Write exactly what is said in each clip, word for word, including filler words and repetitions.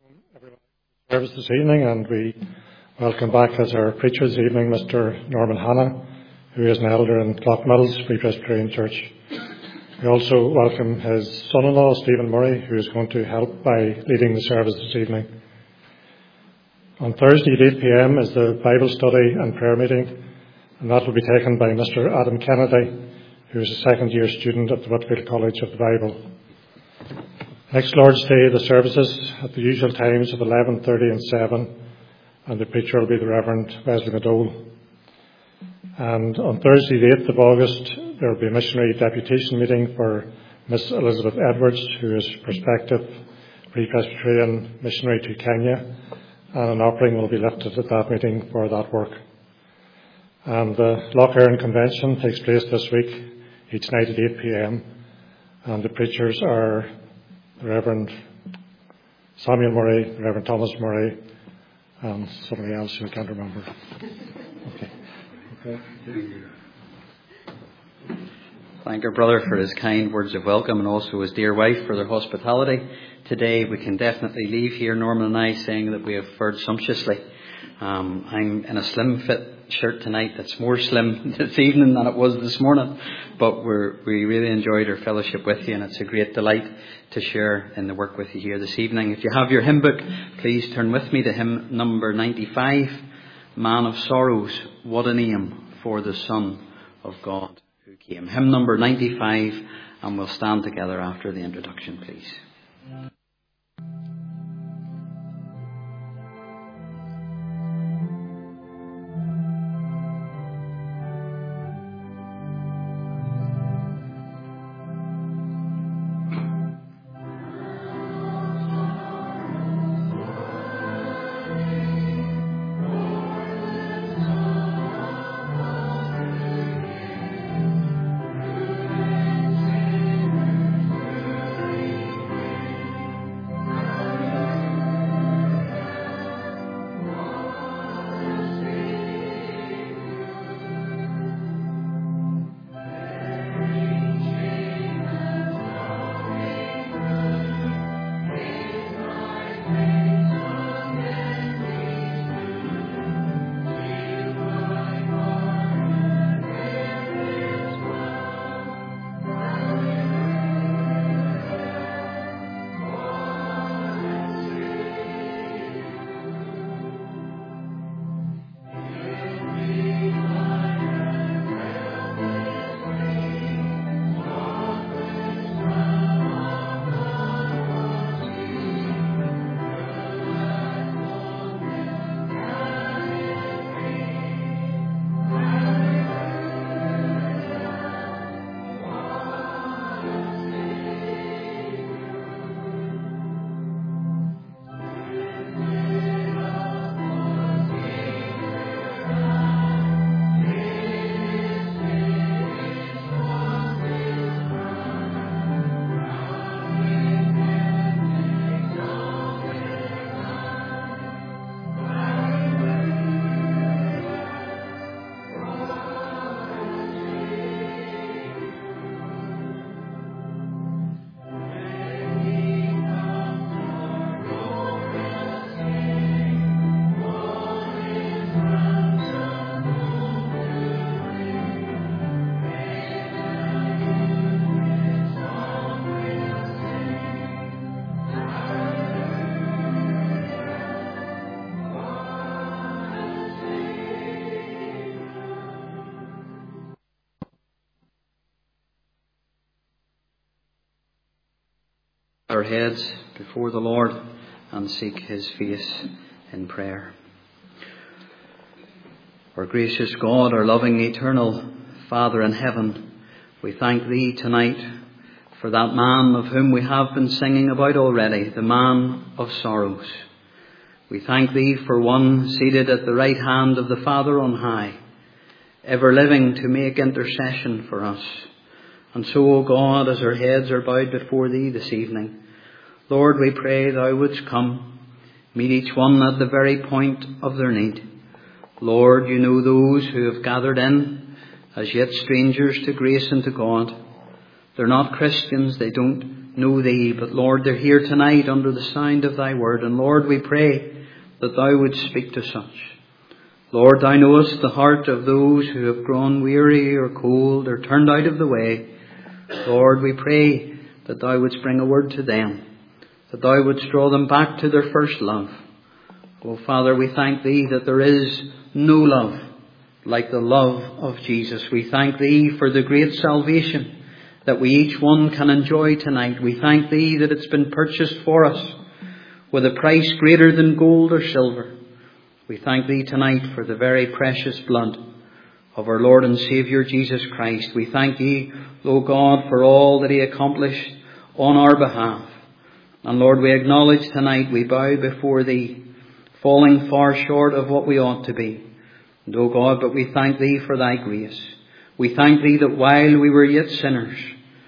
welcome everyone to service this evening, and we welcome back as our preacher this evening Mister Norman Hanna, who is an elder in Clough Free Presbyterian Church. We also welcome his son-in-law Stephen Murray, who is going to help by leading the service this evening. On Thursday at eight p.m. is the Bible study and prayer meeting, and that will be taken by Mister Adam Kennedy, who is a second-year student at the Whitfield College of the Bible. Next Lord's Day, the services at the usual times of eleven thirty and seven, and the preacher will be the Reverend Wesley McDowell. And on Thursday, the eighth of August, there will be a missionary deputation meeting for Miss Elizabeth Edwards, who is prospective Free Presbyterian missionary to Kenya, and an offering will be lifted at that meeting for that work. And the Lough Erne Convention takes place this week, each night at eight p.m, and the preachers are the Reverend Samuel Murray, the Reverend Thomas Murray, and somebody else who I can't remember. Okay. Okay. Thank our brother for his kind words of welcome, and also his dear wife for their hospitality. Today we can definitely leave here, Norman and I, saying that we have fared sumptuously. Um, I'm in a slim fit shirt tonight that's more slim this evening than it was this morning, but we're, we really enjoyed our fellowship with you, and it's a great delight to share in the work with you here this evening. If you have your hymn book, please turn with me to hymn number ninety-five, Man of Sorrows, What a Name for the Son of God who came. Hymn number ninety-five, and we'll stand together after the introduction, please. Our heads before the Lord and seek his face in prayer. Our gracious God, our loving eternal Father in heaven, we thank thee tonight for that man of whom we have been singing about already, the man of sorrows. We thank thee for one seated at the right hand of the Father on high, ever living to make intercession for us. And so, O God, as our heads are bowed before thee this evening, Lord, we pray thou wouldst come, meet each one at the very point of their need. Lord, you know those who have gathered in, as yet strangers to grace and to God. They're not Christians, they don't know Thee. But Lord, they're here tonight under the sound of Thy word. And Lord, we pray that Thou would speak to such. Lord, Thou knowest the heart of those who have grown weary or cold or turned out of the way. Lord, we pray that Thou wouldst bring a word to them, that Thou wouldst draw them back to their first love. Oh, Father, we thank Thee that there is no love like the love of Jesus. We thank Thee for the great salvation that we each one can enjoy tonight. We thank Thee that it's been purchased for us with a price greater than gold or silver. We thank Thee tonight for the very precious blood of our Lord and Saviour Jesus Christ. We thank Thee, O God, for all that He accomplished on our behalf. And Lord, we acknowledge tonight, we bow before Thee, falling far short of what we ought to be. And O God, but we thank Thee for Thy grace. We thank Thee that while we were yet sinners,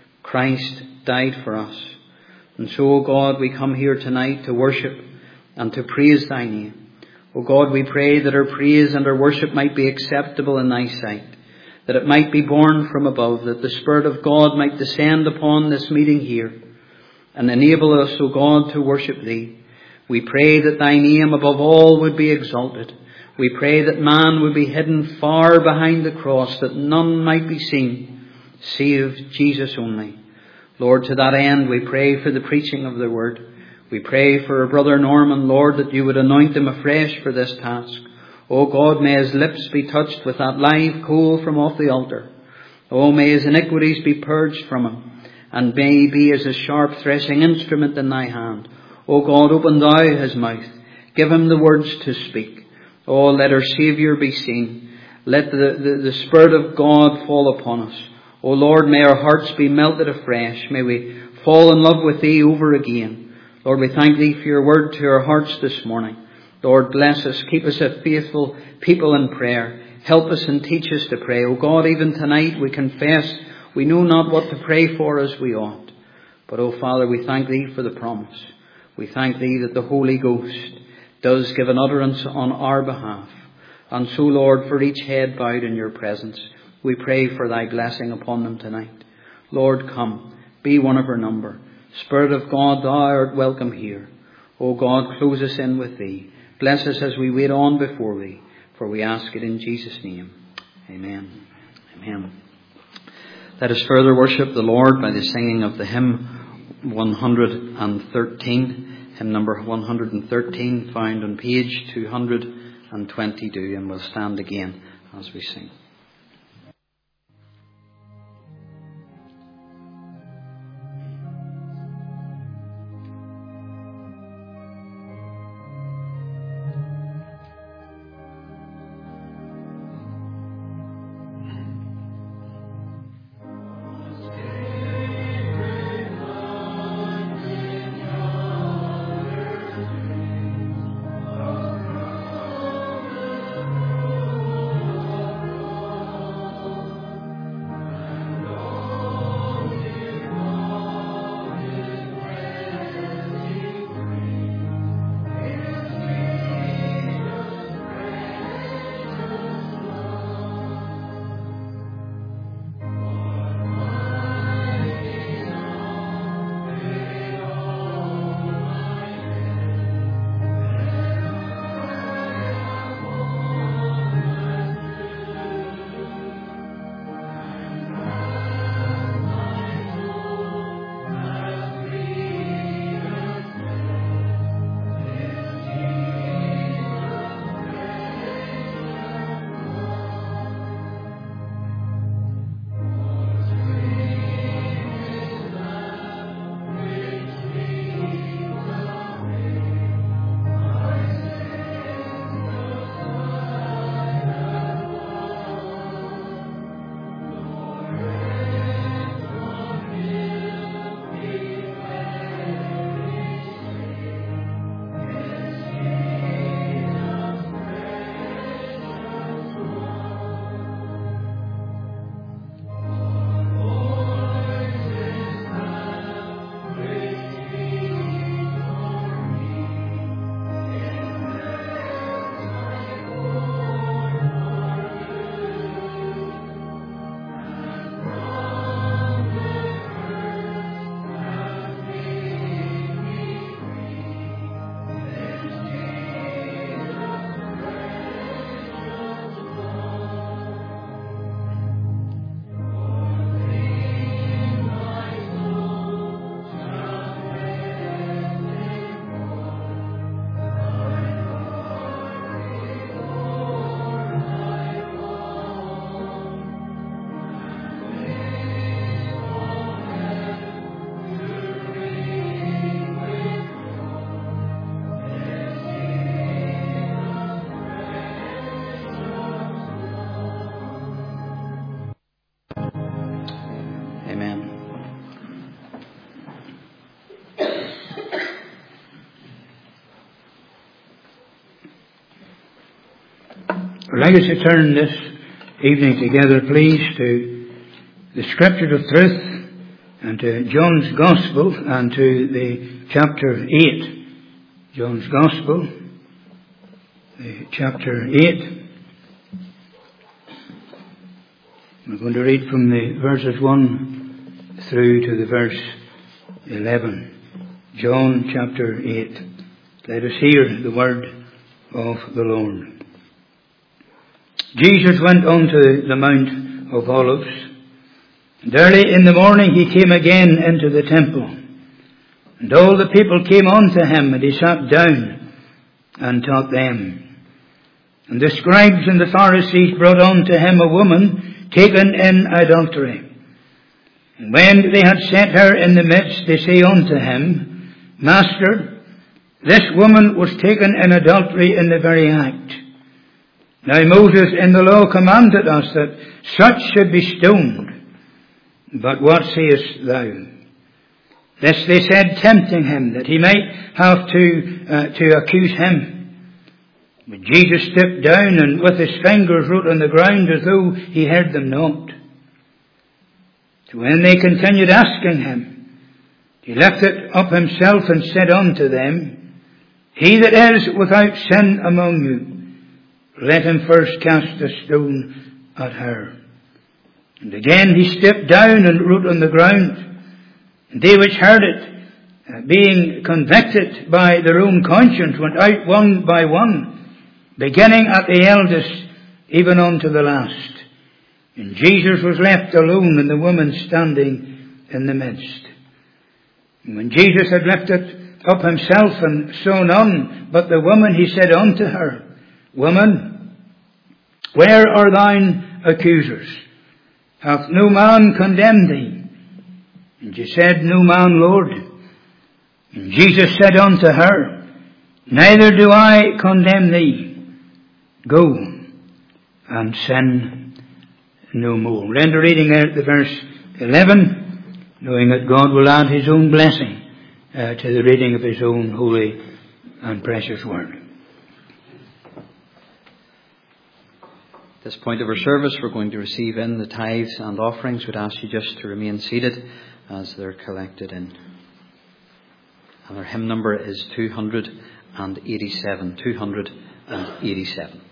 Christ died for us. And so, O God, we come here tonight to worship and to praise Thy name. O God, we pray that our praise and our worship might be acceptable in Thy sight, that it might be born from above, that the Spirit of God might descend upon this meeting here and enable us, O God, to worship Thee. We pray that Thy name above all would be exalted. We pray that man would be hidden far behind the cross, that none might be seen, save Jesus only. Lord, to that end we pray for the preaching of the word. We pray for our brother Norman, Lord, that You would anoint him afresh for this task. O God, may his lips be touched with that live coal from off the altar. O may his iniquities be purged from him, and may he be as a sharp threshing instrument in Thy hand. O God, open Thou his mouth. Give him the words to speak. Oh, let our Saviour be seen. Let the, the, the Spirit of God fall upon us. O Lord, may our hearts be melted afresh. May we fall in love with Thee over again. Lord, we thank Thee for Your word to our hearts this morning. Lord, bless us. Keep us a faithful people in prayer. Help us and teach us to pray. O God, even tonight we confess we know not what to pray for as we ought. But, O Father, we thank Thee for the promise. We thank Thee that the Holy Ghost does give an utterance on our behalf. And so, Lord, for each head bowed in Your presence, we pray for Thy blessing upon them tonight. Lord, come, be one of our number. Spirit of God, Thou art welcome here. O God, close us in with Thee. Bless us as we wait on before Thee, for we ask it in Jesus' name. Amen. Amen. Let us further worship the Lord by the singing of the hymn one hundred thirteen, hymn number one hundred thirteen, found on page two hundred twenty-two, and we'll stand again as we sing. Oh, I'd like us to turn this evening together, please, to the Scripture of Truth and to John's Gospel and to the chapter eight. John's Gospel, the chapter eight. We're going to read from the verses one through to the verse eleven. John chapter eight. Let us hear the word of the Lord. Jesus went on to the Mount of Olives, and early in the morning he came again into the temple. And all the people came unto him, and he sat down and taught them. And the scribes and the Pharisees brought unto him a woman taken in adultery. And when they had set her in the midst, they say unto him, Master, this woman was taken in adultery in the very act. Now Moses in the law commanded us that such should be stoned. But what sayest thou? This they said, tempting him, that he might have to uh, to accuse him. But Jesus stooped down and with his fingers wrote on the ground as though he heard them not. So when they continued asking him, he lifted up himself and said unto them, He that is without sin among you, let him first cast a stone at her. And again he stooped down and wrote on the ground. And they which heard it, uh, being convicted by their own conscience, went out one by one, beginning at the eldest, even unto the last. And Jesus was left alone, and the woman standing in the midst. And when Jesus had lifted up himself and saw none but the woman, he said unto her, Woman, where are thine accusers? Hath no man condemned thee? And she said, No man, Lord. And Jesus said unto her, Neither do I condemn thee. Go and sin no more. We'll end the reading there at the verse eleven, knowing that God will add his own blessing uh, to the reading of his own holy and precious word. At this point of our service, we're going to receive in the tithes and offerings. We'd ask you just to remain seated as they're collected in. And our hymn number is two hundred eighty-seven. two hundred eighty-seven.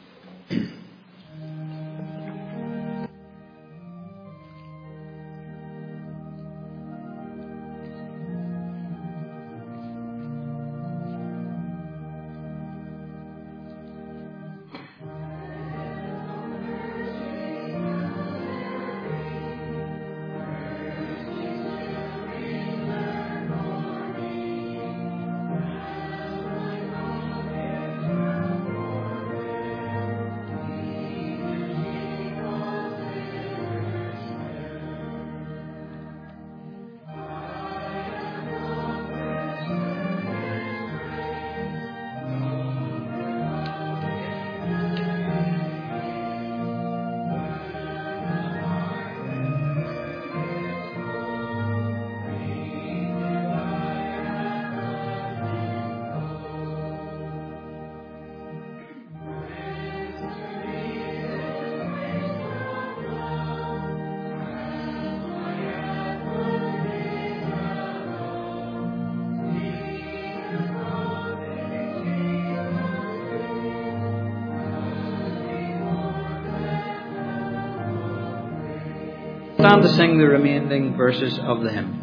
Stand to sing the remaining verses of the hymn.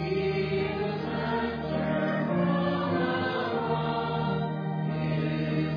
Thank you.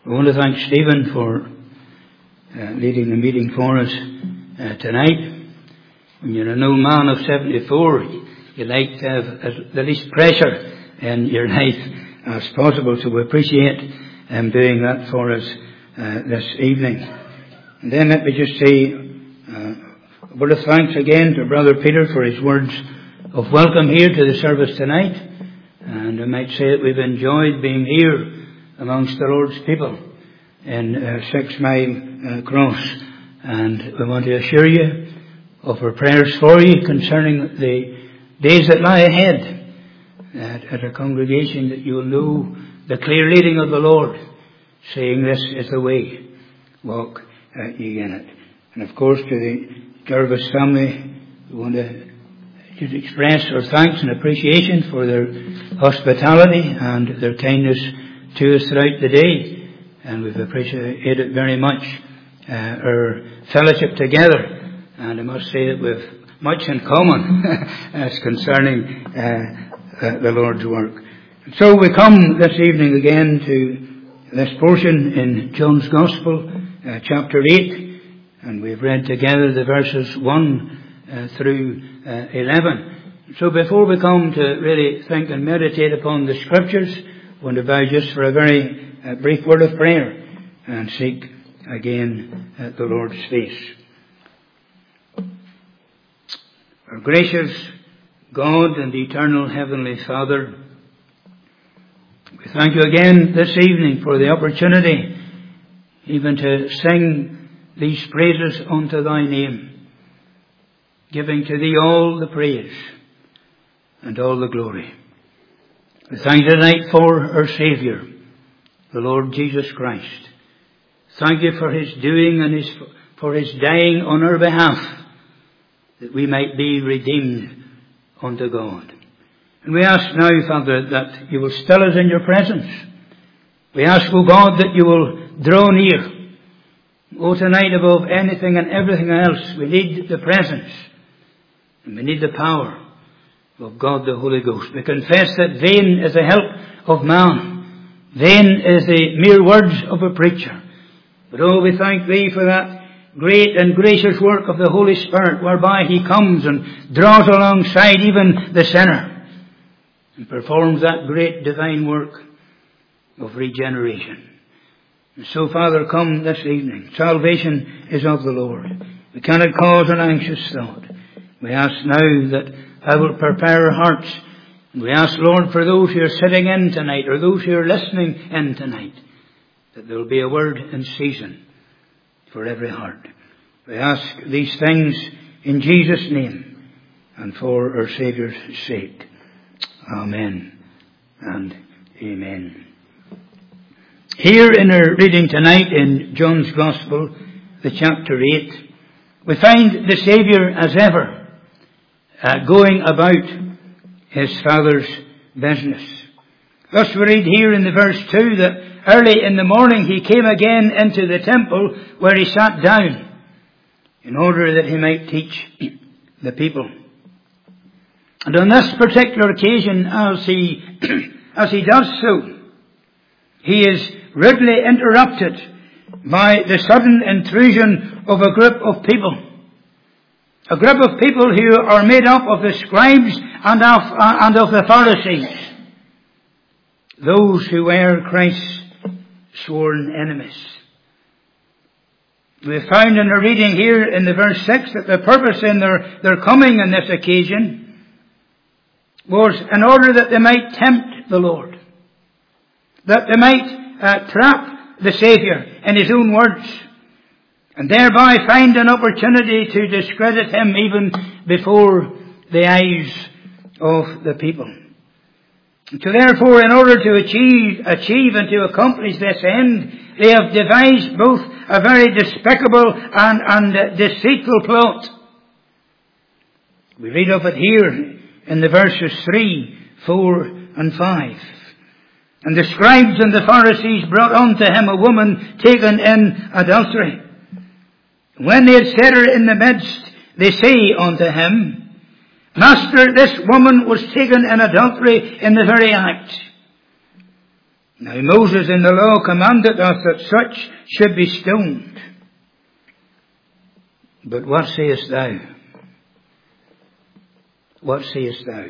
I want to thank Stephen for uh, leading the meeting for us uh, tonight. When you're an old man of seventy-four, you like to have the least pressure in your life as possible, so we appreciate him doing that for us uh, this evening. And then let me just say uh, a word of thanks again to Brother Peter for his words of welcome here to the service tonight. And I might say that we've enjoyed being here amongst the Lord's people in uh, Six Mile uh, Cross. And we want to assure you of our prayers for you concerning the days that lie ahead at, at a congregation, that you will know the clear leading of the Lord, saying this is the way, walk uh, ye in it. And of course to the Jervis family, we want to just express our thanks and appreciation for their hospitality and their kindness to us throughout the day. And we've appreciated very much uh, our fellowship together. And I must say that we've much in common as concerning uh, uh, the Lord's work. So we come this evening again to this portion in John's Gospel, uh, chapter eight, and we've read together the verses one uh, through uh, eleven. So before we come to really think and meditate upon the Scriptures, I want to bow just for a very uh, brief word of prayer and seek again uh, the Lord's face. Our gracious God and eternal Heavenly Father, we thank you again this evening for the opportunity even to sing these praises unto thy name, giving to thee all the praise and all the glory. We thank you tonight for our Saviour, the Lord Jesus Christ. Thank you for his doing and his, for his dying on our behalf, that we might be redeemed unto God. And we ask now, Father, that you will still us in your presence. We ask, O God, that you will draw near. Oh, tonight above anything and everything else, we need the presence and we need the power of God the Holy Ghost. We confess that vain is the help of man. Vain is the mere words of a preacher. But oh, we thank thee for that great and gracious work of the Holy Spirit, whereby he comes and draws alongside even the sinner and performs that great divine work of regeneration. And so, Father, come this evening. Salvation is of the Lord. We cannot cause an anxious thought. We ask now that I will prepare our hearts. And we ask, Lord, for those who are sitting in tonight or those who are listening in tonight, that there will be a word in season for every heart. We ask these things in Jesus' name and for our Saviour's sake. Amen and amen. Here in our reading tonight in John's Gospel, the chapter eight, we find the Saviour as ever uh, going about his Father's business. Thus we read here in the verse two that early in the morning he came again into the temple, where he sat down in order that he might teach the people. And on this particular occasion, as he, as he does so, he is rudely interrupted by the sudden intrusion of a group of people. A group of people who are made up of the scribes and of, uh, and of the Pharisees. Those who were Christ's sworn enemies. We found in the reading here in the verse six that the purpose in their, their coming on this occasion was in order that they might tempt the Lord. That they might uh, trap the Saviour in his own words. And thereby find an opportunity to discredit him even before the eyes of the people. So therefore, in order to achieve, achieve and to accomplish this end, they have devised both a very despicable and, and deceitful plot. We read of it here in the verses three, four and five. And the scribes and the Pharisees brought unto him a woman taken in adultery. When they had set her in the midst, they say unto him, Master, this woman was taken in adultery in the very act. Now Moses in the law commanded us that such should be stoned. But what sayest thou? What sayest thou?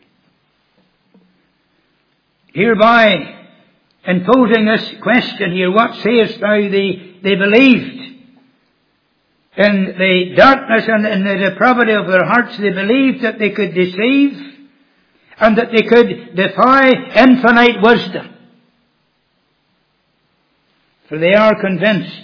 Hereby, in posing this question here, what sayest thou? They, they believed. In the darkness and in the depravity of their hearts, they believed that they could deceive and that they could defy infinite wisdom. For they are convinced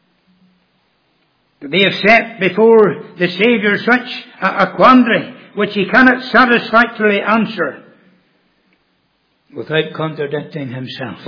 that they have set before the Saviour such a, a quandary which he cannot satisfactorily answer without contradicting himself.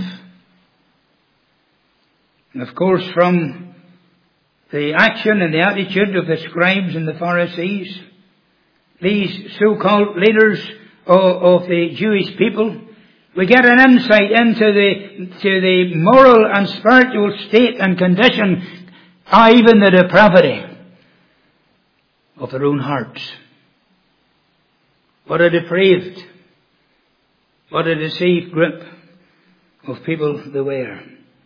And of course, from the action and the attitude of the scribes and the Pharisees, these so-called leaders of, of the Jewish people, we get an insight into the, to the moral and spiritual state and condition, or even the depravity of their own hearts. What a depraved, what a deceived group of people they were.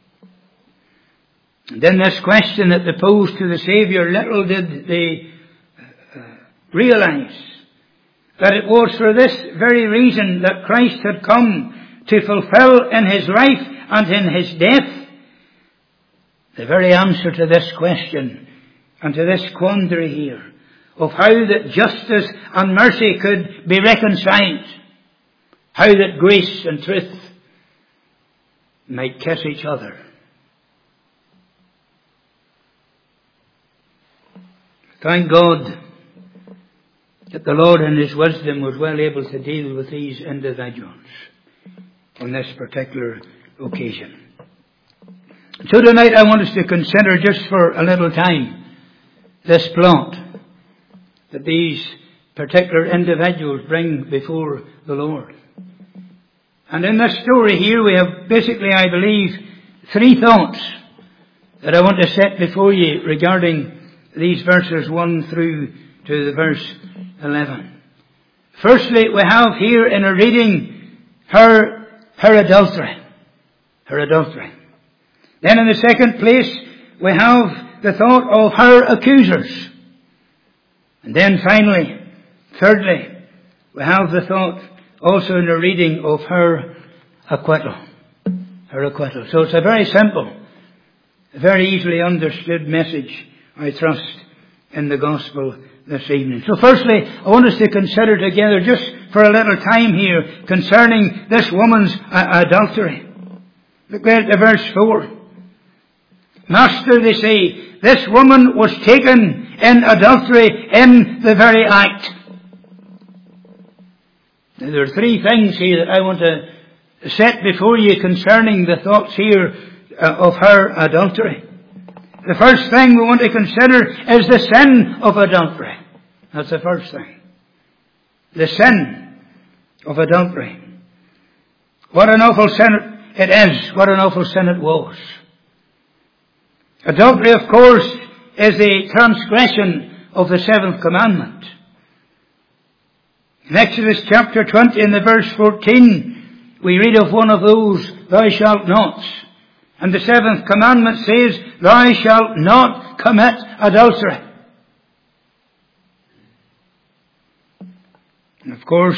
And then this question that they posed to the Saviour, little did they uh, realize that it was for this very reason that Christ had come to fulfill in his life and in his death the very answer to this question and to this quandary here of how that justice and mercy could be reconciled, how that grace and truth might kiss each other. Thank God that the Lord in his wisdom was well able to deal with these individuals on this particular occasion. So tonight I want us to consider just for a little time this plot that these particular individuals bring before the Lord. And in this story here we have basically, I believe, three thoughts that I want to set before you regarding these verses one through to the verse eleven. Firstly, we have here in a reading her, her adultery. Her adultery. Then in the second place, we have the thought of her accusers. And then finally, thirdly, we have the thought also in the reading of her acquittal. Her acquittal. So it's a very simple, very easily understood message, I trust, in the gospel this evening. So firstly, I want us to consider together just for a little time here concerning this woman's uh, adultery. Look at the verse four. Master, they say, this woman was taken in adultery in the very act. Now, there are three things here that I want to set before you concerning the thoughts here uh, of her adultery. The first thing we want to consider is the sin of adultery. That's the first thing. The sin of adultery. What an awful sin it is. What an awful sin it was. Adultery, of course, is a transgression of the seventh commandment. In Exodus chapter twenty in the verse fourteen, we read of one of those, thou shalt not. And the seventh commandment says, thou shalt not commit adultery. And of course,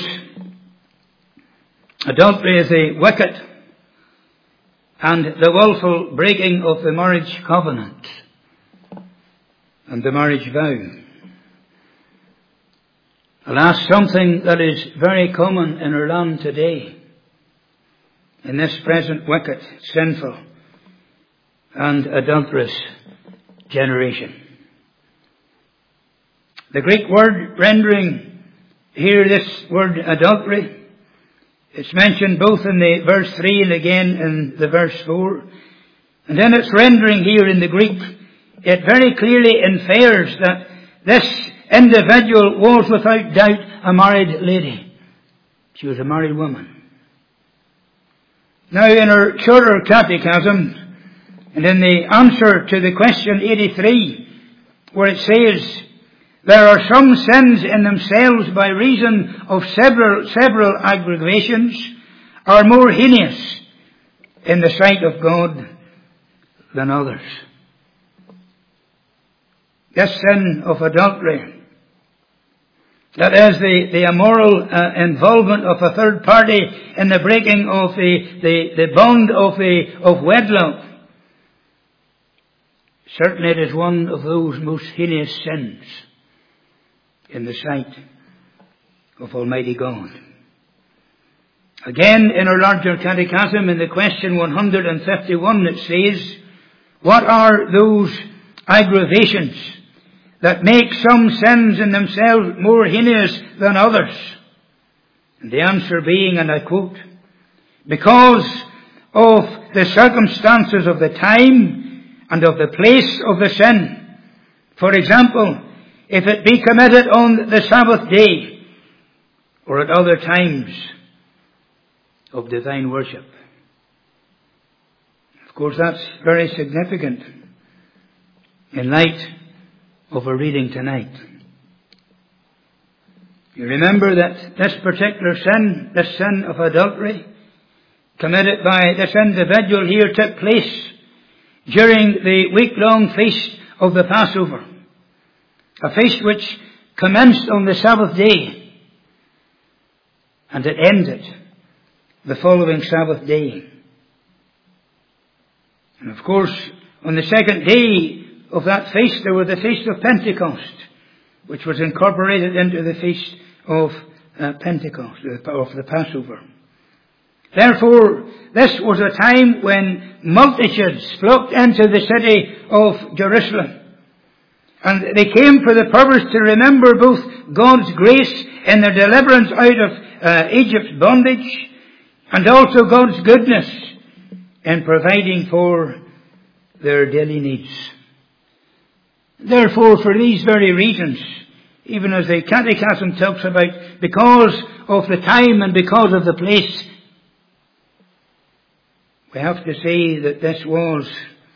adultery is a wicked and the willful breaking of the marriage covenant and the marriage vow. Alas, something that is very common in our land today, in this present wicked, sinful, and adulterous generation. The Greek word rendering here this word adultery, it's mentioned both in the verse three and again in the verse four. And then its rendering here in the Greek, it very clearly infers that this individual was without doubt a married lady. She was a married woman. Now in our shorter catechism, and in the answer to the question eighty-three, where it says, there are some sins in themselves by reason of several, several aggravations are more heinous in the sight of God than others. This sin of adultery, that is the, the immoral uh, involvement of a third party in the breaking of the, the, the bond of, the, of wedlock, certainly it is one of those most heinous sins in the sight of Almighty God. Again, in our larger catechism, in the question one hundred fifty-one, it says, what are those aggravations that make some sins in themselves more heinous than others? And the answer being, and I quote, because of the circumstances of the time and of the place of the sin. For example, if it be committed on the Sabbath day or at other times of divine worship. Of course, that's very significant in light of our reading tonight. You remember that this particular sin, this sin of adultery, committed by this individual here, took place during the week-long feast of the Passover. A feast which commenced on the Sabbath day and it ended the following Sabbath day. And of course, on the second day of that feast, there was the Feast of Pentecost, which was incorporated into the Feast of uh, Pentecost, of the Passover. Therefore, this was a time when multitudes flocked into the city of Jerusalem. And they came for the purpose to remember both God's grace in their deliverance out of uh, Egypt's bondage, and also God's goodness in providing for their daily needs. Therefore, for these very reasons, even as the Catechism talks about, because of the time and because of the place, we have to say that this was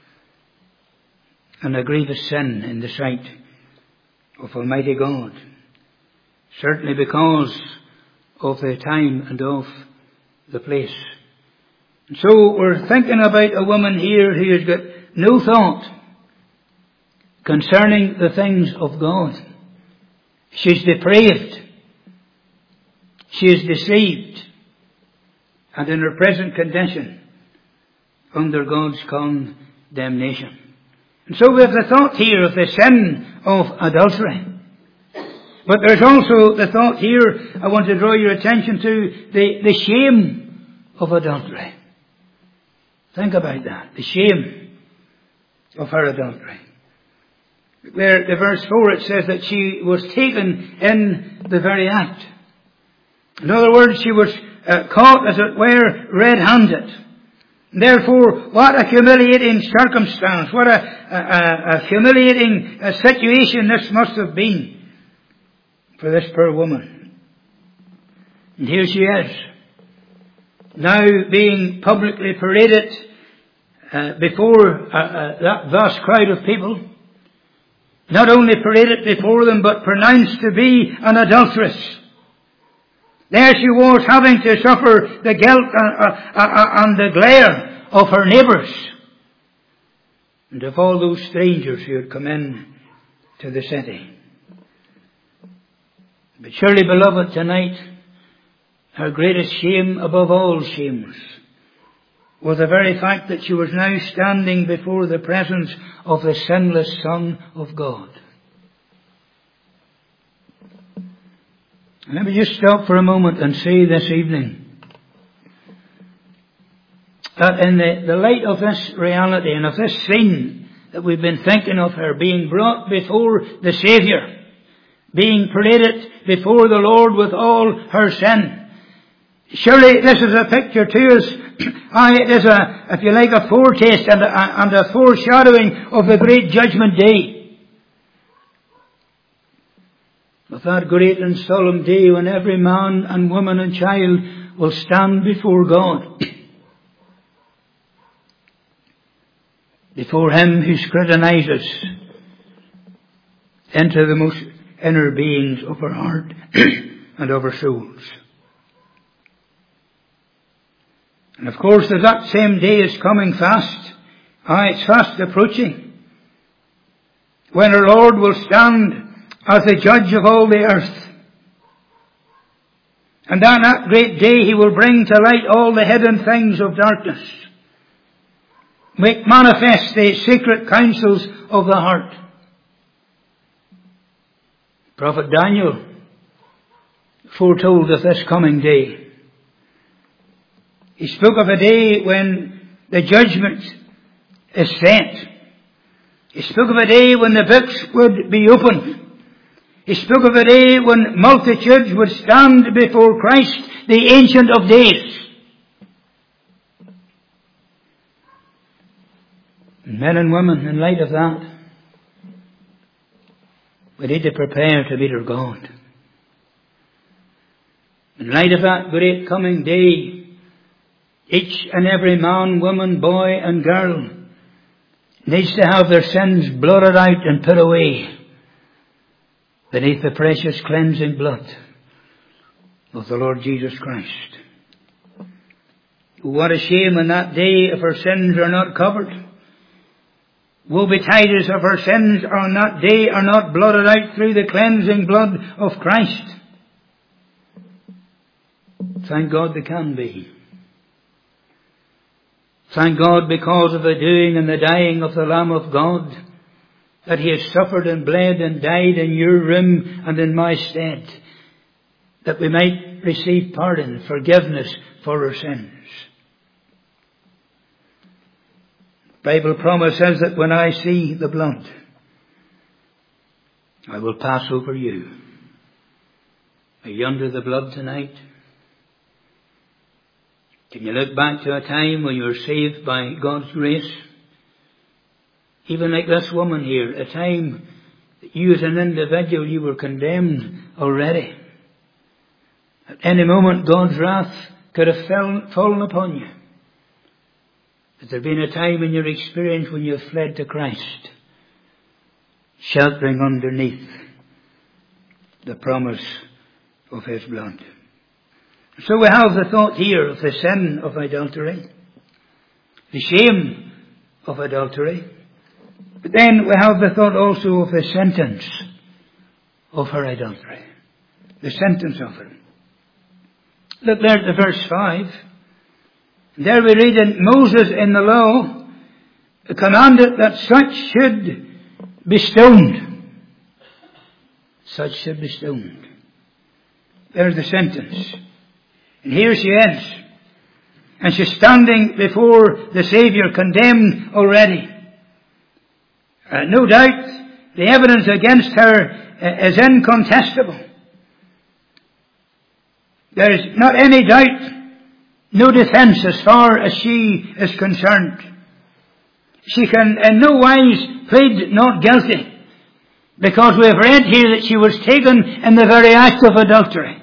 an a grievous sin in the sight of Almighty God. Certainly because of the time and of the place. And so we're thinking about a woman here who has got no thought concerning the things of God. She's depraved. She is deceived. And in her present condition, under God's condemnation. And so we have the thought here of the sin of adultery. But there's also the thought here, I want to draw your attention to, the, the shame of adultery. Think about that. The shame of her adultery. Where the verse four, it says that she was taken in the very act. In other words, she was uh, caught, as it were, red-handed. Therefore, what a humiliating circumstance, what a, a, a humiliating a situation this must have been for this poor woman. And here she is, now being publicly paraded uh, before uh, uh, that vast crowd of people. Not only paraded before them, but pronounced to be an adulteress. There she was, having to suffer the guilt and, uh, uh, and the glare of her neighbours, and of all those strangers who had come in to the city. But surely, beloved, tonight, her greatest shame above all shames was the very fact that she was now standing before the presence of the sinless Son of God. Let me just stop for a moment and say this evening that in the, the light of this reality and of this scene that we've been thinking of her being brought before the Saviour, being paraded before the Lord with all her sin, surely this is a picture to us. Aye, it is a, if you like, a foretaste and a, and a foreshadowing of the great judgment day. Of that great and solemn day when every man and woman and child will stand before God. Before Him who scrutinizes into the most inner beings of our heart and of our souls. And of course, as that same day is coming fast, aye, it's fast approaching, when our Lord will stand as the judge of all the earth. And on that great day He will bring to light all the hidden things of darkness, make manifest the secret counsels of the heart. Prophet Daniel foretold of this coming day. He spoke of a day when the judgment is set. He spoke of a day when the books would be opened. He spoke of a day when multitudes would stand before Christ, the Ancient of Days. Men and women, in light of that, we need to prepare to meet our God. In light of that great coming day, each and every man, woman, boy and girl needs to have their sins blotted out and put away beneath the precious cleansing blood of the Lord Jesus Christ. What a shame on that day if our sins are not covered. Woe betide us if our sins on that day are not blotted out through the cleansing blood of Christ. Thank God they can be. Thank God because of the doing and the dying of the Lamb of God, that He has suffered and bled and died in your room and in my stead, that we might receive pardon, forgiveness for our sins. The Bible promises that when I see the blood, I will pass over you. Are you under the blood tonight? Can you look back to a time when you were saved by God's grace? Even like this woman here, a time that you as an individual, you were condemned already. At any moment God's wrath could have fell, fallen upon you. Has there been a time in your experience when you have fled to Christ, sheltering underneath the promise of His blood? So we have the thought here of the sin of adultery, the shame of adultery. But then we have the thought also of the sentence of her adultery. The sentence of her. Look there at the verse five. There we read that Moses in the law commanded that such should be stoned. Such should be stoned. There's the sentence. And here she is. And she's standing before the Saviour, condemned already. Uh, no doubt the evidence against her uh, is incontestable. There is not any doubt, no defence as far as she is concerned. She can in no wise plead not guilty, because we have read here that she was taken in the very act of adultery.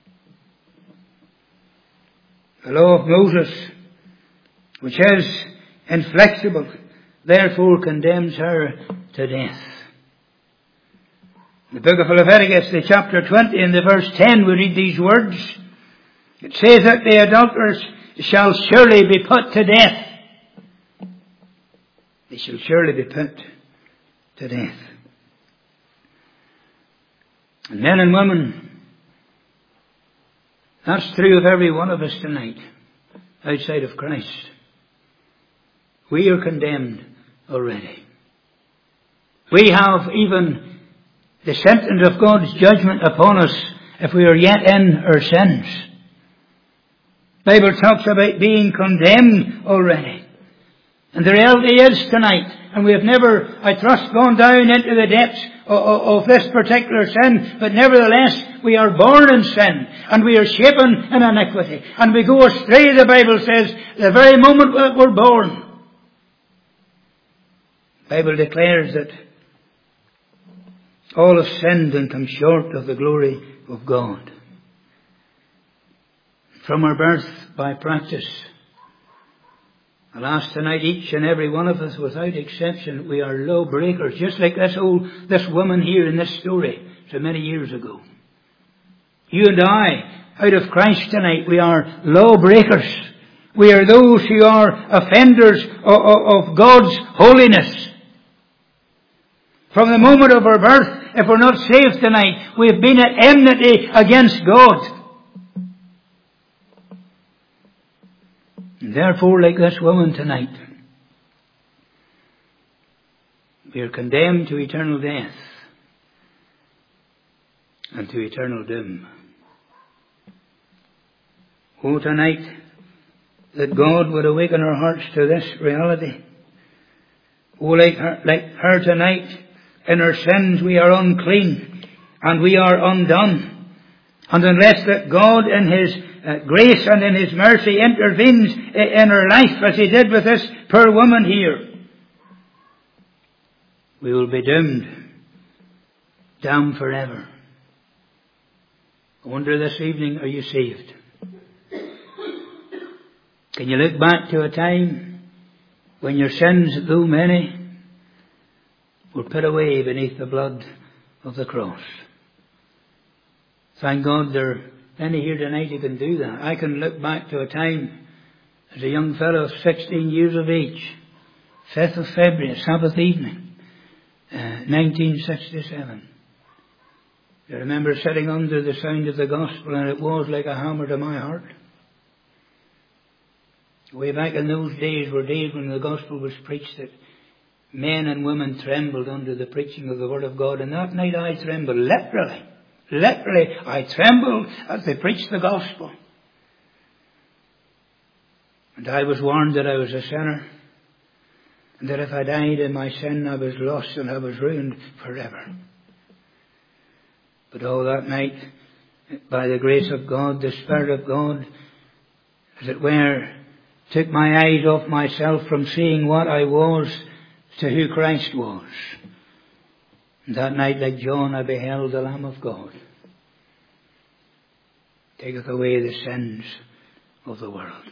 The law of Moses, which is inflexible, therefore condemns her to death. In the book of Leviticus, the chapter twenty and the verse ten, we read these words. It says that the adulterers shall surely be put to death. They shall surely be put to death. And men and women, that's true of every one of us tonight, outside of Christ. We are condemned already. We have even the sentence of God's judgment upon us if we are yet in our sins. The Bible talks about being condemned already. And the reality is tonight, and we have never, I trust, gone down into the depths of, of, of this particular sin, but nevertheless we are born in sin, and we are shapen in iniquity, and we go astray, the Bible says, the very moment that we're born. The Bible declares that all have sinned and come short of the glory of God. From our birth by practice. Alas, tonight each and every one of us, without exception, we are law breakers, just like this old, this woman here in this story so many years ago. You and I, out of Christ tonight, we are law breakers. We are those who are offenders of, of, of God's holiness. From the moment of our birth, if we're not saved tonight, we've been at enmity against God. And therefore, like this woman tonight, we are condemned to eternal death and to eternal doom. Oh, tonight, that God would awaken our hearts to this reality. Oh, like her, like her tonight, in our sins we are unclean and we are undone. And unless that God in His uh, grace and in His mercy intervenes in our life as He did with this poor woman here, we will be doomed, damned forever. I wonder this evening, are you saved? Can you look back to a time when your sins, though many, were put away beneath the blood of the cross? Thank God there are many here tonight who can do that. I can look back to a time as a young fellow of sixteen years of age, fifth of February, Sabbath evening, uh, nineteen sixty-seven. I remember sitting under the sound of the gospel, and it was like a hammer to my heart. Way back in those days were days when the gospel was preached that men and women trembled under the preaching of the word of God. And that night I trembled, literally. Literally, I trembled as they preached the gospel. And I was warned that I was a sinner, and that if I died in my sin, I was lost and I was ruined forever. But all that night, by the grace of God, the Spirit of God, as it were, took my eyes off myself from seeing what I was to who Christ was. And that night, like John, I beheld the Lamb of God. Taketh away the sins of the world.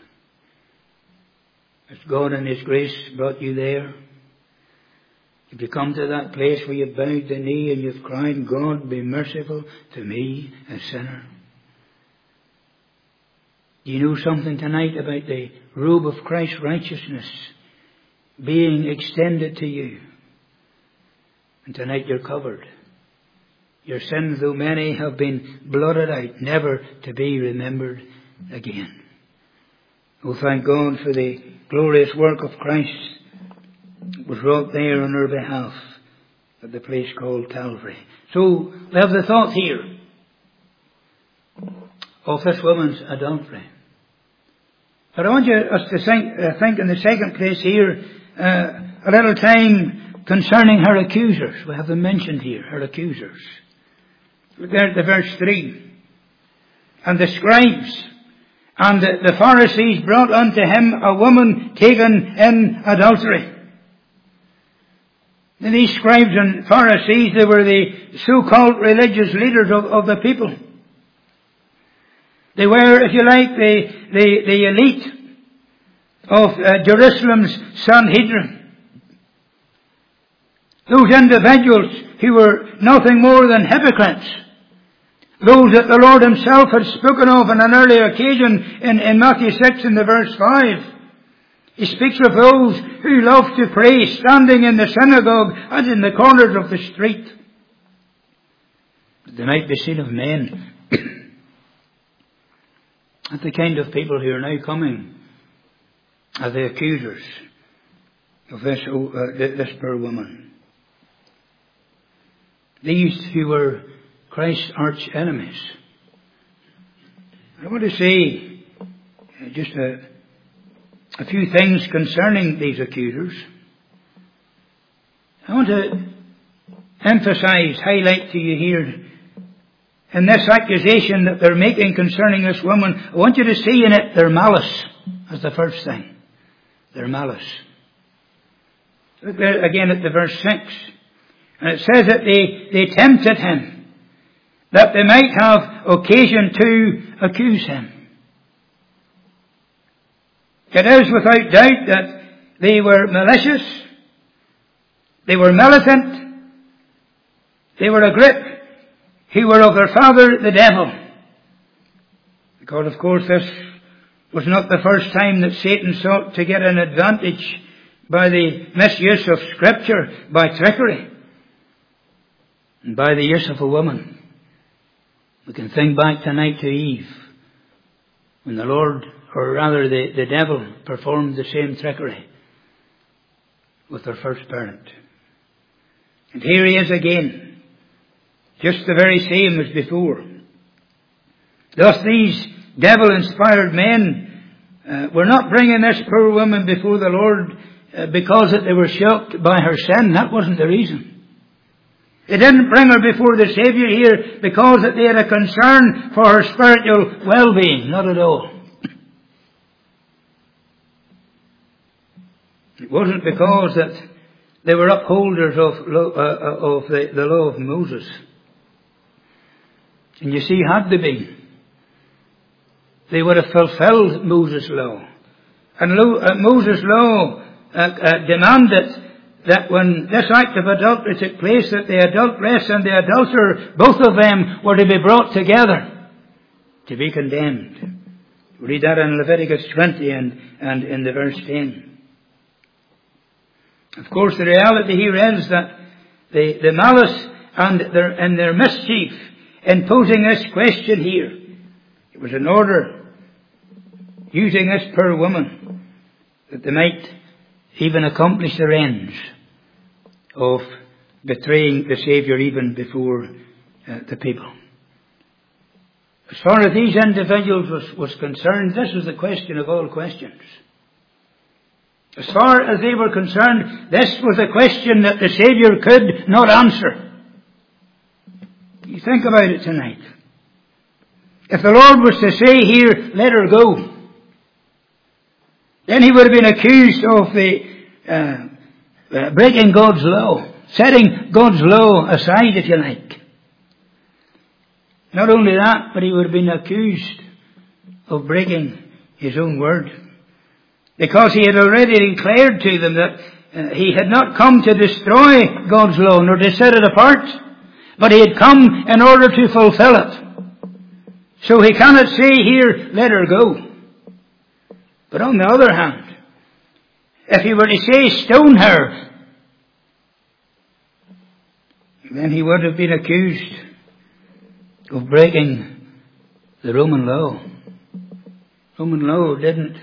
Has God in His grace brought you there? If you come to that place where you've bowed the knee and you've cried, God, be merciful to me, a sinner. Do you know something tonight about the robe of Christ's righteousness being extended to you? And tonight you're covered. Your sins, though many, have been blotted out, never to be remembered again. Oh, thank God for the glorious work of Christ that was wrought there on our behalf at the place called Calvary. So we have the thought here of this woman's adultery. But I want you, us to think, uh, think in the second place here uh, a little time concerning her accusers. We have them mentioned here, her accusers. Look there at the verse three. And the scribes and the, the Pharisees brought unto him a woman taken in adultery. And these scribes and Pharisees, they were the so-called religious leaders of, of the people. They were, if you like, the, the, the elite of uh, Jerusalem's Sanhedrin. Those individuals who were nothing more than hypocrites. Those that the Lord Himself had spoken of on an earlier occasion in, in Matthew six in the verse five. He speaks of those who love to pray standing in the synagogue and in the corners of the street. But they might be seen of men. That's the kind of people who are now coming as the accusers of this, uh, this poor woman. These who were Christ's arch enemies. I want to say just a, a few things concerning these accusers. I want to emphasize, highlight to you here, in this accusation that they're making concerning this woman, I want you to see in it their malice as the first thing. Their malice. Look there again at the verse six. And it says that they, they tempted him, that they might have occasion to accuse him. It is without doubt that they were malicious, they were militant, they were a grip, who were of their father the devil. Because of course this was not the first time that Satan sought to get an advantage by the misuse of Scripture, by trickery, and by the use of a woman. We can think back tonight to Eve, when the Lord, or rather the, the devil, performed the same trickery with her first parent. And here he is again, just the very same as before. Thus these devil-inspired men uh, were not bringing this poor woman before the Lord uh, because that they were shocked by her sin. That wasn't the reason. They didn't bring her before the Saviour here because that they had a concern for her spiritual well-being. Not at all. It wasn't because that they were upholders of, lo- uh, of the, the law of Moses. And you see, had they been, they would have fulfilled Moses' law. And lo- uh, Moses' law uh, uh, demanded that when this act of adultery took place, that the adulteress and the adulterer, both of them, were to be brought together to be condemned. We read that in Leviticus twenty and, and in the verse ten. Of course, the reality here is that the, the malice and their, and their mischief in posing this question here, it was in order, using this poor woman, that they might even accomplish their ends of betraying the Saviour even before uh, the people. As far as these individuals was, was concerned, this was the question of all questions. As far as they were concerned, this was a question that the Saviour could not answer. You think about it tonight. If the Lord was to say here, let her go, then he would have been accused of the uh, uh, breaking God's law, setting God's law aside, if you like. Not only that, but he would have been accused of breaking his own word, because he had already declared to them that uh, he had not come to destroy God's law nor to set it apart, but he had come in order to fulfill it. So he cannot say here, let her go. But on the other hand, if he were to say, stone her, then he would have been accused of breaking the Roman law. Roman law didn't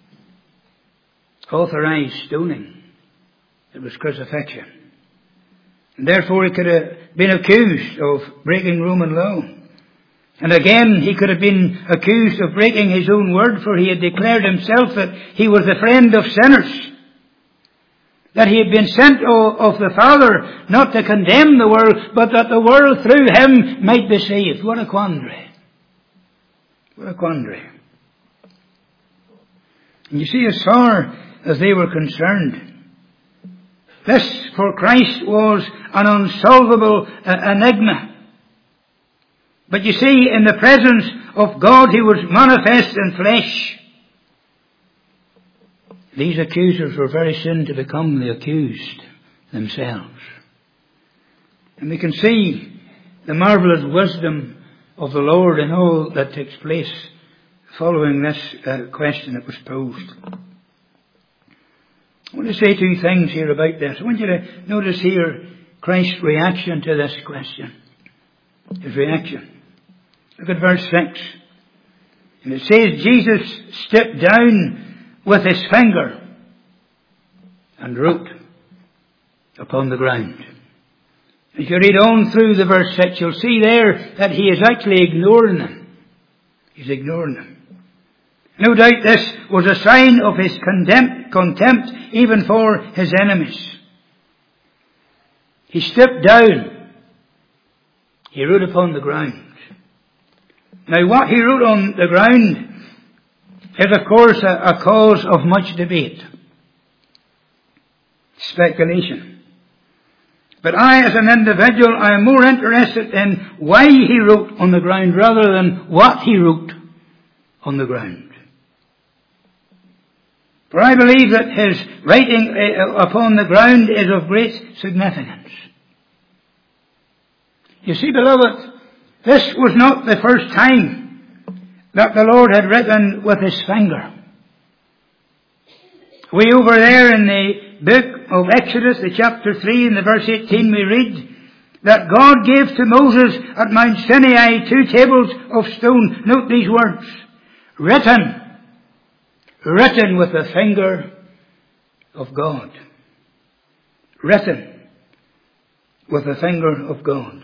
authorize stoning. It was crucifixion. And therefore he could have been accused of breaking Roman law. And again, he could have been accused of breaking his own word, for he had declared himself that he was the friend of sinners. That he had been sent of the Father not to condemn the world, but that the world through him might be saved. What a quandary. What a quandary. And you see, as far as they were concerned, this for Christ was an unsolvable uh, enigma. But you see, in the presence of God, he was manifest in flesh. These accusers were very soon to become the accused themselves. And we can see the marvelous wisdom of the Lord in all that takes place following this uh, question that was posed. I want to say two things here about this. I want you to notice here Christ's reaction to this question. His reaction. Look at verse six. And it says, Jesus stepped down with his finger and wrote upon the ground. If you read on through the verse six, you'll see there that he is actually ignoring them. He's ignoring them. No doubt this was a sign of his contempt, contempt even for his enemies. He stepped down. He wrote upon the ground. Now what he wrote on the ground is of course a, a cause of much debate, speculation. But I, as an individual, I am more interested in why he wrote on the ground rather than what he wrote on the ground. For I believe that his writing upon the ground is of great significance. You see, beloved, this was not the first time that the Lord had written with his finger. We over there in the book of Exodus, the chapter three and the verse eighteen, we read that God gave to Moses at Mount Sinai two tables of stone. Note these words. Written. Written with the finger of God. Written with the finger of God.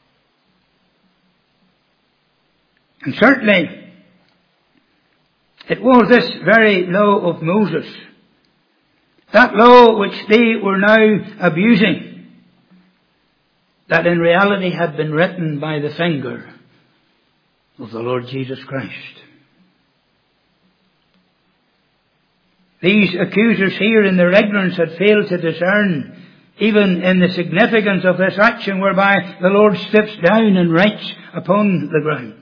And certainly, it was this very law of Moses, that law which they were now abusing, that in reality had been written by the finger of the Lord Jesus Christ. These accusers here in their ignorance had failed to discern even in the significance of this action whereby the Lord steps down and writes upon the ground.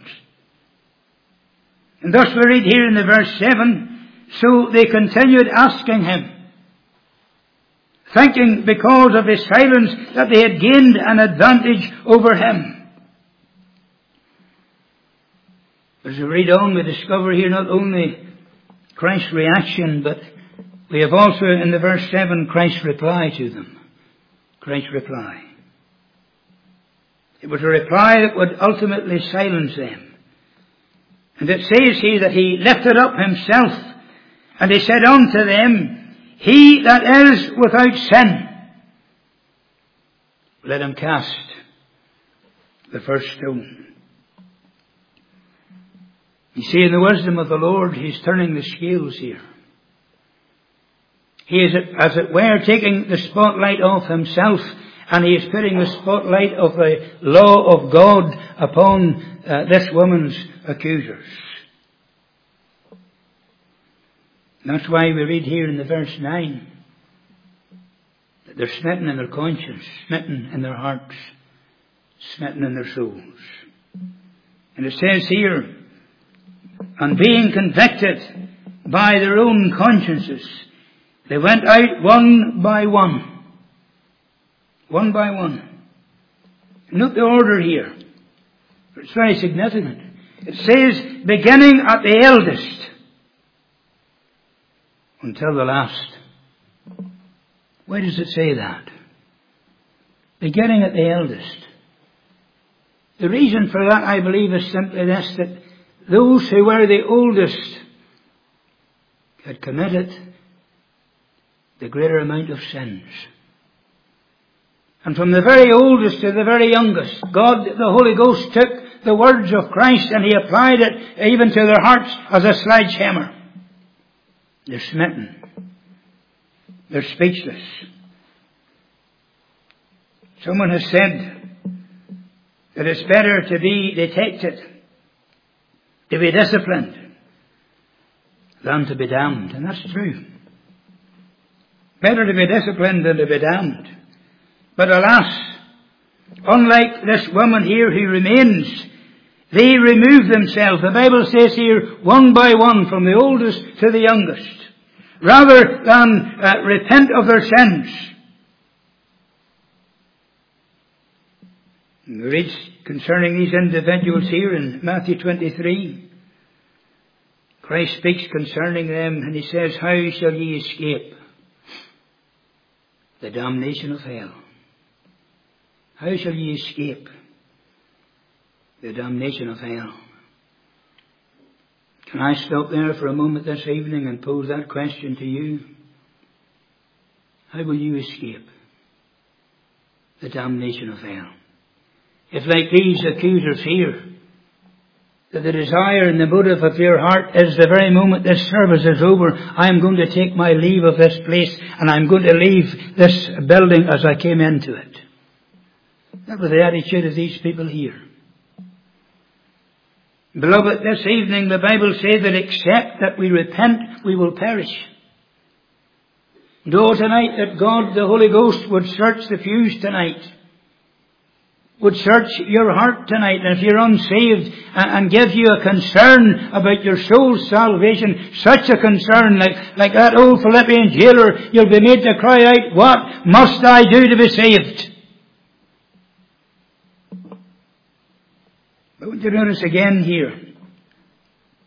And thus we read here in the verse seven, so they continued asking him, thinking because of his silence that they had gained an advantage over him. As we read on, we discover here not only Christ's reaction, but we have also in the verse seven Christ's reply to them. Christ's reply. It was a reply that would ultimately silence them. And it says here that he lifted up himself and he said unto them, he that is without sin, let him cast the first stone. You see, in the wisdom of the Lord, he's turning the scales here. He is, as it were, taking the spotlight off himself, and he is putting the spotlight of the law of God upon uh, this woman's accusers. And that's why we read here in the verse nine that they're smitten in their conscience, smitten in their hearts, smitten in their souls. And it says here, and being convicted by their own consciences, they went out one by one. One by one. Note the order here. It's very significant. It says, beginning at the eldest until the last. Why does it say that? Beginning at the eldest. The reason for that, I believe, is simply this, that those who were the oldest had committed the greater amount of sins. And from the very oldest to the very youngest, God, the Holy Ghost, took the words of Christ and he applied it even to their hearts as a sledgehammer. They're smitten. They're speechless. Someone has said that it's better to be detected, to be disciplined, than to be damned. And that's true. Better to be disciplined than to be damned. But alas, unlike this woman here who remains, they remove themselves. The Bible says here, one by one, from the oldest to the youngest, rather than uh, repent of their sins. We read concerning these individuals here in Matthew twenty-three. Christ speaks concerning them and he says, how shall ye escape the damnation of hell? How shall ye escape the damnation of hell? Can I stop there for a moment this evening and pose that question to you? How will you escape the damnation of hell? If, like these accusers here, that the desire and the motive of your heart is the very moment this service is over, I am going to take my leave of this place and I'm going to leave this building as I came into it. That was the attitude of these people here. Beloved, this evening the Bible says that except that we repent, we will perish. And oh, tonight that God, the Holy Ghost, would search the pews tonight. Would search your heart tonight, and if you're unsaved, and give you a concern about your soul's salvation, such a concern like, like that old Philippian jailer, you'll be made to cry out, what must I do to be saved? But would you notice again here,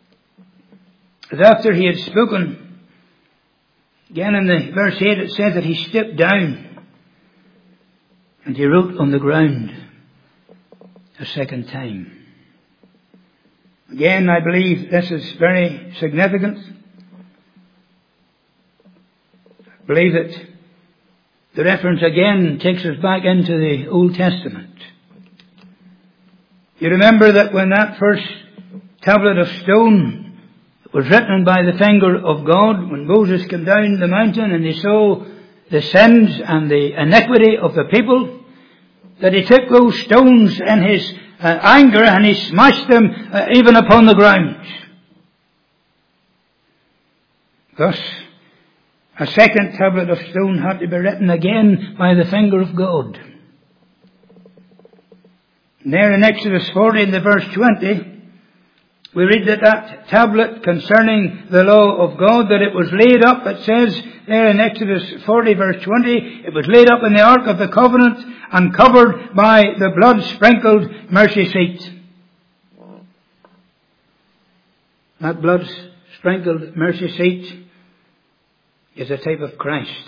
As after he had spoken, again in the verse eight it says that he stepped down and he wrote on the ground a second time. Again, I believe this is very significant. I believe that the reference again takes us back into the Old Testament. You remember that when that first tablet of stone was written by the finger of God, when Moses came down the mountain and he saw the sins and the iniquity of the people, that he took those stones in his uh, anger and he smashed them uh, even upon the ground. Thus, a second tablet of stone had to be written again by the finger of God. And there in Exodus forty in the verse twenty, we read that that tablet concerning the law of God, that it was laid up, it says there in Exodus forty verse twenty, it was laid up in the Ark of the Covenant and covered by the blood-sprinkled mercy seat. That blood-sprinkled mercy seat is a type of Christ.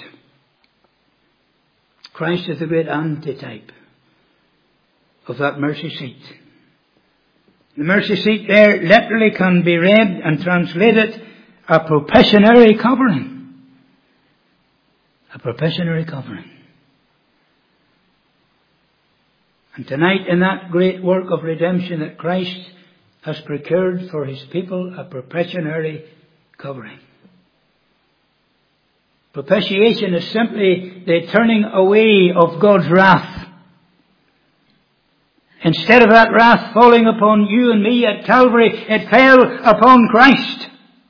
Christ is the great antitype of that mercy seat. The mercy seat there literally can be read and translated a propitiatory covering. A propitiatory covering. And tonight, in that great work of redemption that Christ has procured for his people, a propitiatory covering. Propitiation is simply the turning away of God's wrath. Instead of that wrath falling upon you and me at Calvary, it fell upon Christ.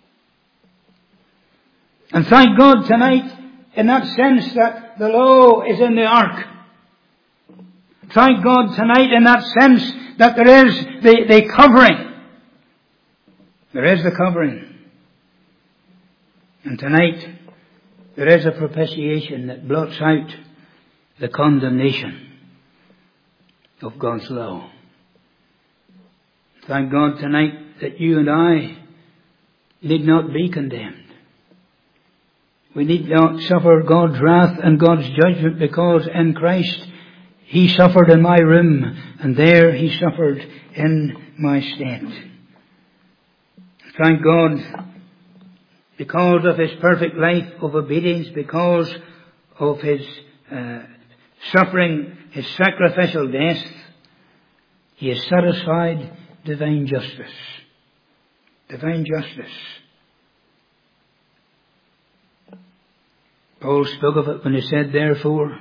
And thank God tonight, in that sense, that the law is in the ark. Thank God tonight in that sense that there is the, the covering. There is the covering. And tonight, there is a propitiation that blots out the condemnation of God's law. Thank God tonight that you and I need not be condemned. We need not suffer God's wrath and God's judgment, because in Christ he suffered in my room, and there he suffered in my stead. Thank God, because of his perfect life of obedience, because of his uh, suffering, his sacrificial death, he has satisfied divine justice. Divine justice. Paul spoke of it when he said, therefore,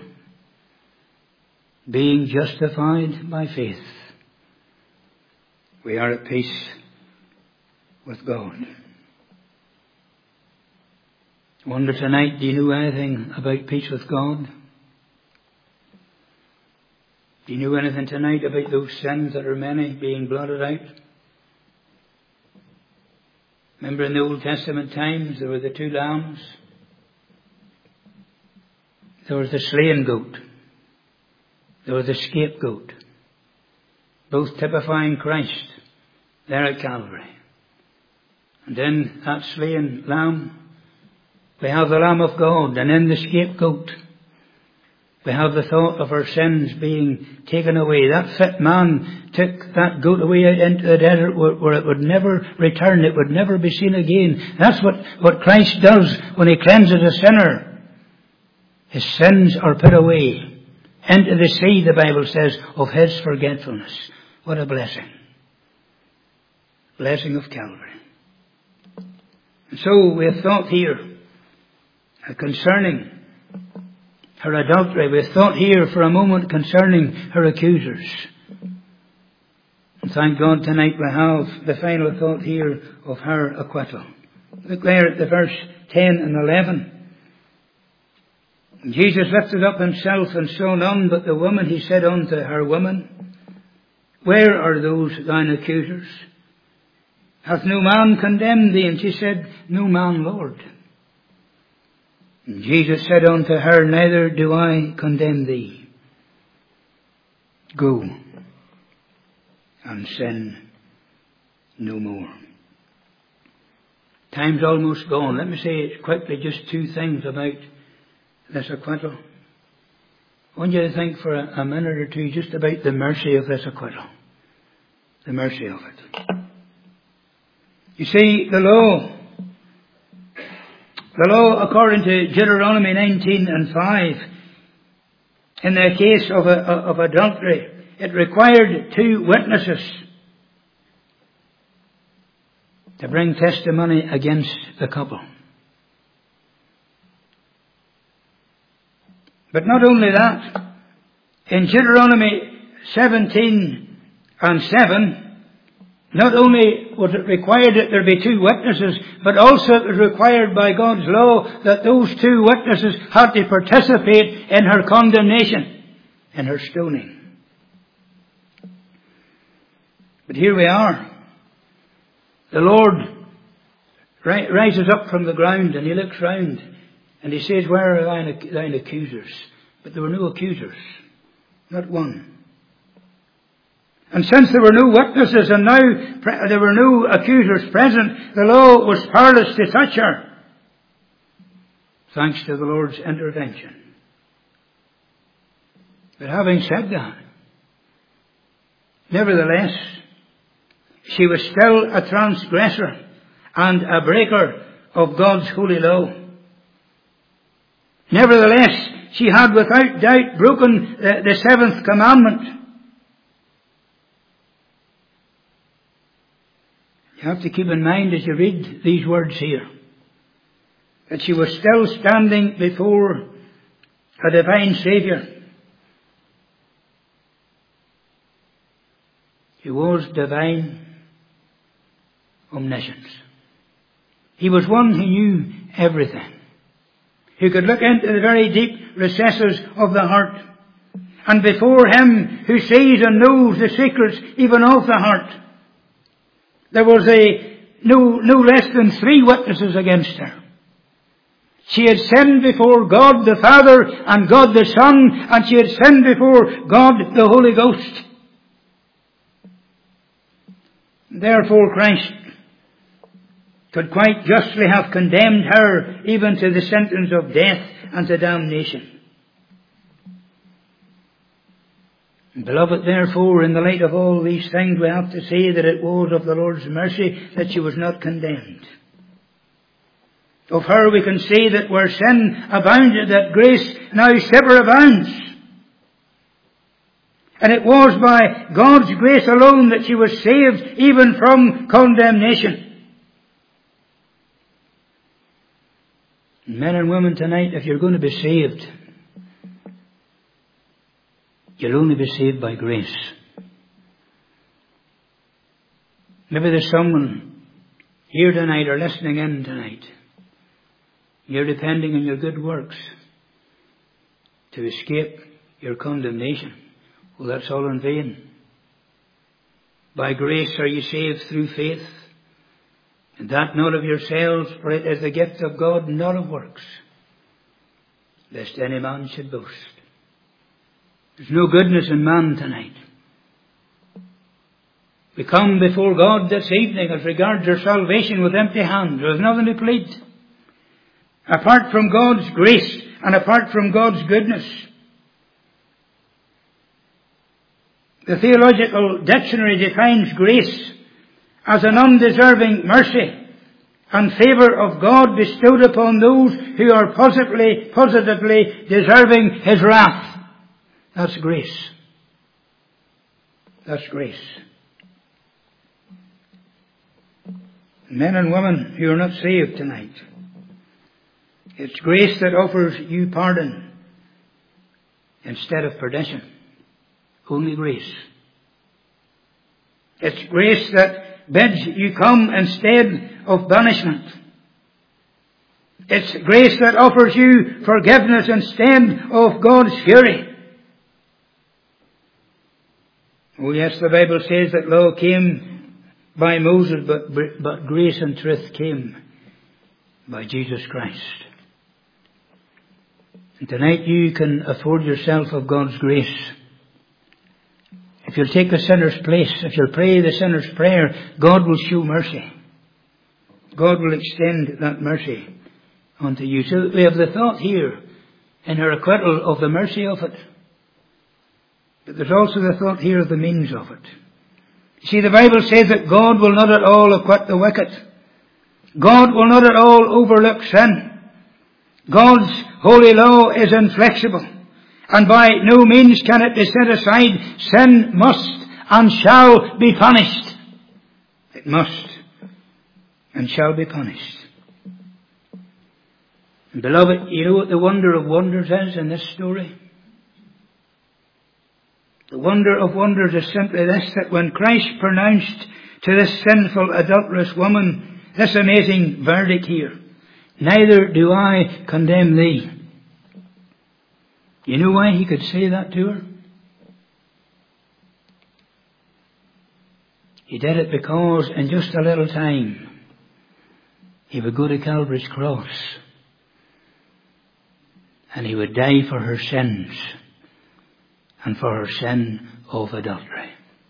being justified by faith, we are at peace with God. I wonder tonight, do you know anything about peace with God? Do you know anything tonight about those sins that are many being blotted out? Remember in the Old Testament times, there were the two lambs. There was the slain goat. There was the scapegoat. Both typifying Christ there at Calvary. And in that slain lamb, we have the Lamb of God. And in the scapegoat, we have the thought of our sins being taken away. That fit man took that goat away out into the desert where, where it would never return. It would never be seen again. That's what, what Christ does when he cleanses a sinner. His sins are put away into the sea, the Bible says, of his forgetfulness. What a blessing. Blessing of Calvary. And so we have thought here concerning her adultery. We have thought here for a moment concerning her accusers. And thank God tonight we have the final thought here of her acquittal. Look there at the verse ten and eleven. Jesus lifted up himself and saw none but the woman. He said unto her, Woman, where are those thine accusers? Hath no man condemned thee? And she said, No man, Lord. And Jesus said unto her, Neither do I condemn thee. Go and sin no more. Time's almost gone. Let me say quickly just two things about this acquittal. I want you to think for a, a minute or two just about the mercy of this acquittal. The mercy of it. You see, the law, the law according to Deuteronomy nineteen and five, in the case of, a, of adultery, it required two witnesses to bring testimony against the couple. But not only that, in Deuteronomy seventeen and seven, not only was it required that there be two witnesses, but also it was required by God's law that those two witnesses had to participate in her condemnation, in her stoning. But here we are. The Lord rises up from the ground and he looks round and he says, "Where are thine, thine accusers?" But there were no accusers. Not one. And since there were no witnesses and now pre- there were no accusers present, the law was powerless to touch her. Thanks to the Lord's intervention. But having said that, nevertheless, she was still a transgressor and a breaker of God's holy law. Nevertheless, she had without doubt broken the, the seventh commandment. You have to keep in mind as you read these words here that she was still standing before a divine Saviour. He was divine omniscience. He was one who knew everything, who could look into the very deep recesses of the heart. And before him who sees and knows the secrets even of the heart, there was a no, no less than three witnesses against her. She had sinned before God the Father and God the Son, and she had sinned before God the Holy Ghost. Therefore Christ could quite justly have condemned her even to the sentence of death and to damnation. Beloved, therefore, in the light of all these things, we have to say that it was of the Lord's mercy that she was not condemned. Of her we can say that where sin abounded, that grace now superabounds. And it was by God's grace alone that she was saved even from condemnation. Men and women tonight, if you're going to be saved, you'll only be saved by grace. Maybe there's someone here tonight or listening in tonight. You're depending on your good works to escape your condemnation. Well, that's all in vain. By grace are you saved through faith, and that not of yourselves, for it is the gift of God, not of works, lest any man should boast. There's no goodness in man tonight. We come before God this evening as regards our salvation with empty hands. There's nothing to plead. Apart from God's grace and apart from God's goodness. The Theological Dictionary defines grace as an undeserving mercy and favour of God bestowed upon those who are positively, positively deserving His wrath. That's grace. That's grace. Men and women who are not saved tonight, it's grace that offers you pardon instead of perdition. Only grace. It's grace that bids you come instead of banishment. It's grace that offers you forgiveness instead of God's fury. Oh yes, the Bible says that law came by Moses, but, but grace and truth came by Jesus Christ. And tonight you can afford yourself of God's grace. If you'll take the sinner's place, if you'll pray the sinner's prayer, God will show mercy. God will extend that mercy unto you. So we have the thought here in her acquittal of the mercy of it. But there's also the thought here of the means of it. You see, the Bible says that God will not at all acquit the wicked. God will not at all overlook sin. God's holy law is inflexible, and by no means can it be set aside. Sin must and shall be punished. It must and shall be punished. And beloved, you know what the wonder of wonders is in this story? The wonder of wonders is simply this, that when Christ pronounced to this sinful, adulterous woman this amazing verdict here, neither do I condemn thee. You know why he could say that to her? He did it because in just a little time he would go to Calvary's cross and he would die for her sins and for her sin of adultery.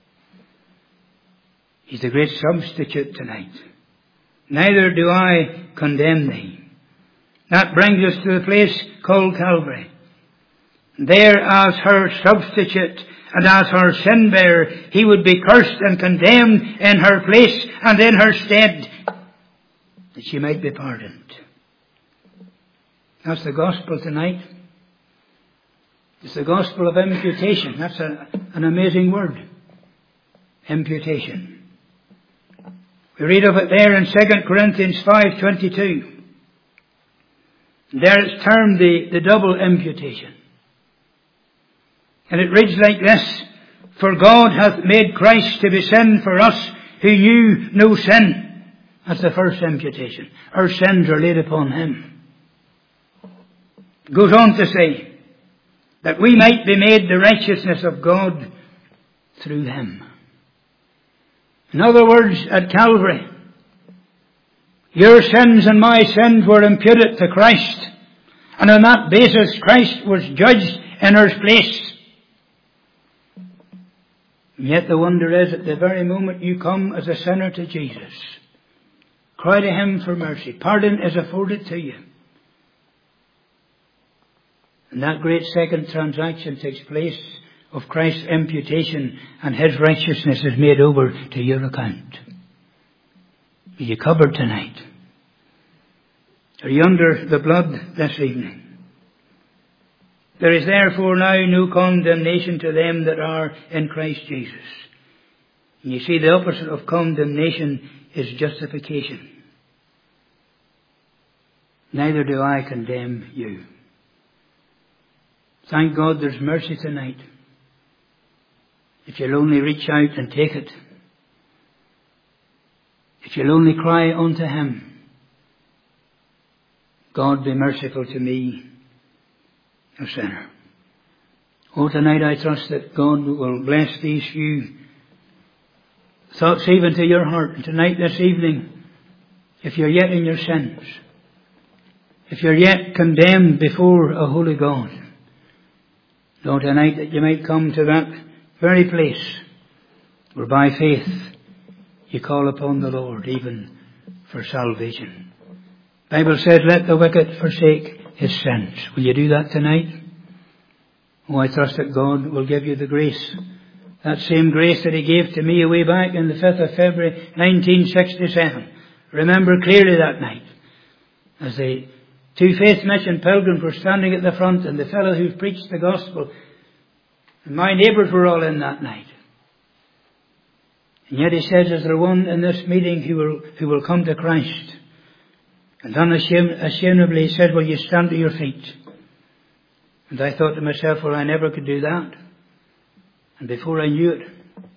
He's the great substitute tonight. Neither do I condemn thee. That brings us to the place called Calvary. There, as her substitute and as her sin bearer, he would be cursed and condemned in her place and in her stead, that she might be pardoned. That's the gospel tonight. It's the gospel of imputation. That's a, an amazing word. Imputation. We read of it there in Second Corinthians five twenty-two. There it's termed the, the double imputation. And it reads like this: For God hath made Christ to be sin for us who knew no sin. That's the first imputation. Our sins are laid upon him. It goes on to say, that we might be made the righteousness of God through him. In other words, at Calvary, your sins and my sins were imputed to Christ. And on that basis, Christ was judged in our place. And yet the wonder is, at the very moment you come as a sinner to Jesus, cry to him for mercy, pardon is afforded to you. And that great second transaction takes place of Christ's imputation, and his righteousness is made over to your account. Are you covered tonight? Are you under the blood this evening? There is therefore now no condemnation to them that are in Christ Jesus. And you see, the opposite of condemnation is justification. Neither do I condemn you. Thank God there's mercy tonight. If you'll only reach out and take it. If you'll only cry unto him, God be merciful to me, a sinner. Oh, tonight I trust that God will bless these few thoughts even to your heart. And tonight, this evening, if you're yet in your sins, if you're yet condemned before a holy God, Lord, tonight that you might come to that very place where by faith you call upon the Lord even for salvation. The Bible says, let the wicked forsake his sins. Will you do that tonight? Oh, I trust that God will give you the grace. That same grace that he gave to me way back in the fifth of February nineteen sixty-seven. Remember clearly that night, as the two Faith Mission pilgrims were standing at the front, and the fellow who preached the gospel, and my neighbours were all in that night. And yet he says, is there one in this meeting who will, who will come to Christ? And unashamedly he said, will you stand to your feet? And I thought to myself, well, I never could do that. And before I knew it,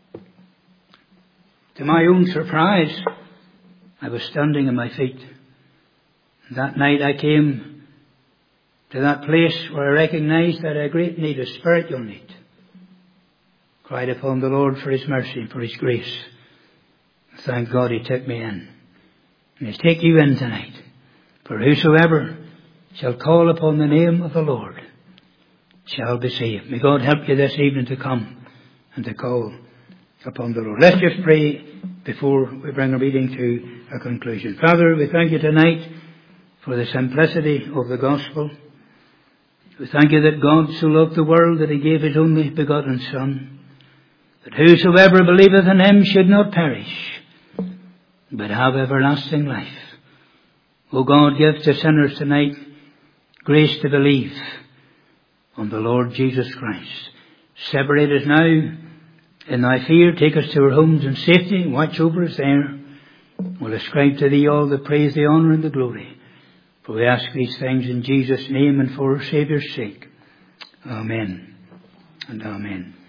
to my own surprise, I was standing on my feet. And that night I came to that place where I recognized that I had a great need, a spiritual need. Cried upon the Lord for his mercy and for his grace. Thank God he took me in. And he'll take you in tonight. For whosoever shall call upon the name of the Lord shall be saved. May God help you this evening to come and to call upon the Lord. Let's just pray before we bring our meeting to a conclusion. Father, we thank you tonight for the simplicity of the gospel. We thank you that God so loved the world that he gave his only begotten Son, that whosoever believeth in him should not perish, but have everlasting life. O God, give to sinners tonight grace to believe on the Lord Jesus Christ. Separate us now in thy fear. Take us to our homes in safety. Watch over us there. We'll ascribe to thee all the praise, the honour and the glory. For we ask these things in Jesus' name and for our Saviour's sake. Amen and amen.